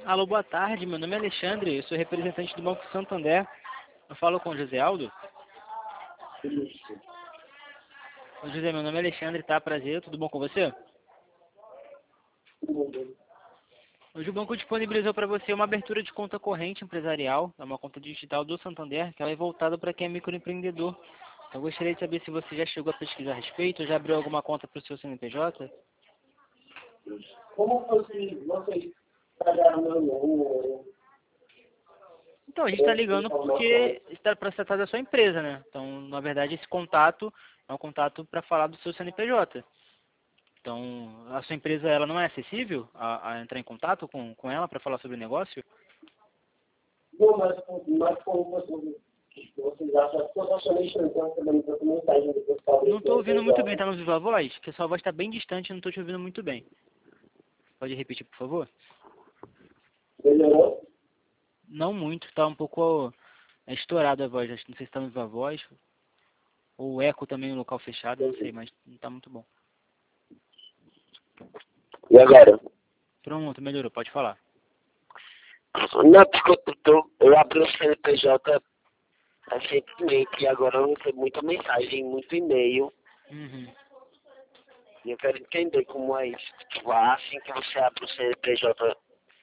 Alô, boa tarde. Meu nome é Alexandre, eu sou representante do Banco Santander. Eu falo com o José Aldo. Isso. Ô, José, meu nome é Alexandre, tá? Prazer, tudo bom com você? Hoje o banco disponibilizou para você uma abertura de conta corrente empresarial, é uma conta digital do Santander, que ela é voltada para quem é microempreendedor. Então, eu gostaria de saber se você já chegou a pesquisar a respeito, ou já abriu alguma conta para o seu CNPJ? Como vocês pagaram meu número? Então, a gente está ligando porque está para se tratar da sua empresa, né? Então, na verdade, esse contato é um contato para falar do seu CNPJ. Então, a sua empresa ela não é acessível a entrar em contato com ela para falar sobre o negócio? Não, mas como vocês acham que eu estou achando estranho também para mensagem do pessoal. Não estou ouvindo muito bem, tá no Viva Voz? Porque a sua voz está bem distante e não estou te ouvindo muito bem. Pode repetir, por favor? Melhorou? Não muito, está um pouco estourada a voz. Não sei se está no Viva Voz ou eco também no local fechado, não sei, mas não está muito bom. E agora? Pronto, melhorou, pode falar. Não, porque eu abri o CNPJ recentemente e agora eu recebo muita mensagem, muito e-mail. Uhum. E eu quero entender como é isso. Tipo, assim que você abre o CNPJ,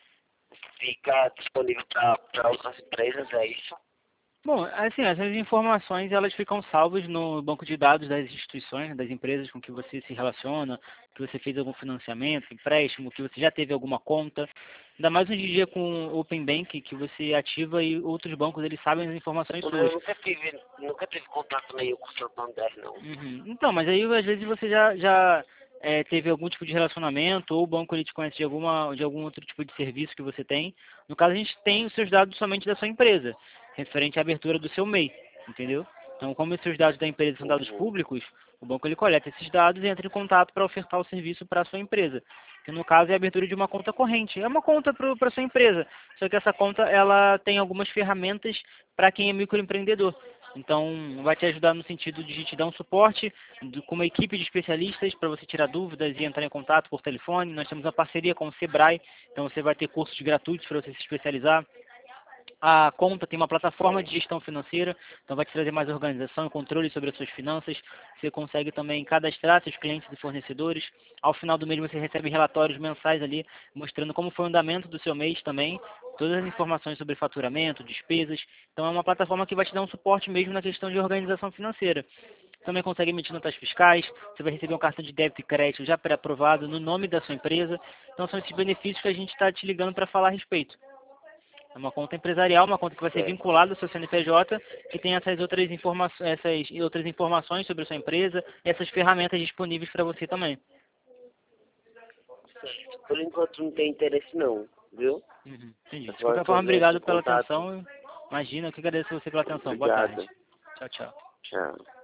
fica disponível para outras empresas, é isso? Bom, assim, essas informações elas ficam salvas no banco de dados das instituições, das empresas com que você se relaciona, que você fez algum financiamento, empréstimo, que você já teve alguma conta. Ainda mais hoje em dia com o Open Bank, que você ativa e outros bancos eles sabem as informações suas. Eu nunca tive contato nenhum com o Santander, não. Uhum. Então, mas aí às vezes você já teve algum tipo de relacionamento ou o banco ele te conhece de algum outro tipo de serviço que você tem. No caso, a gente tem os seus dados somente da sua empresa, referente à abertura do seu MEI, entendeu? Então, como os seus dados da empresa são dados Uhum. públicos, o banco ele coleta esses dados e entra em contato para ofertar o serviço para a sua empresa. Que no caso é a abertura de uma conta corrente. É uma conta para a sua empresa. Só que essa conta ela tem algumas ferramentas para quem é microempreendedor. Então, vai te ajudar no sentido de te dar um suporte com uma equipe de especialistas para você tirar dúvidas e entrar em contato por telefone. Nós temos uma parceria com o Sebrae, então você vai ter cursos gratuitos para você se especializar. A conta tem uma plataforma de gestão financeira, então vai te trazer mais organização e controle sobre as suas finanças. Você consegue também cadastrar seus clientes e fornecedores. Ao final do mês você recebe relatórios mensais ali, mostrando como foi o andamento do seu mês também, todas as informações sobre faturamento, despesas. Então é uma plataforma que vai te dar um suporte mesmo na questão de organização financeira. Também consegue emitir notas fiscais, você vai receber um cartão de débito e crédito já pré-aprovado no nome da sua empresa. Então são esses benefícios que a gente está te ligando para falar a respeito. É uma conta empresarial, uma conta que vai ser Certo. vinculada ao seu CNPJ, que tem essas outras informações sobre a sua empresa e essas ferramentas disponíveis para você também. Por enquanto não tem interesse não, viu? Uhum, entendi. De Agora qualquer que eu forma, vi esse obrigado pela contato, atenção. Imagina, eu que agradeço você pela atenção. Boa tarde. obrigado. Tchau, tchau. Tchau.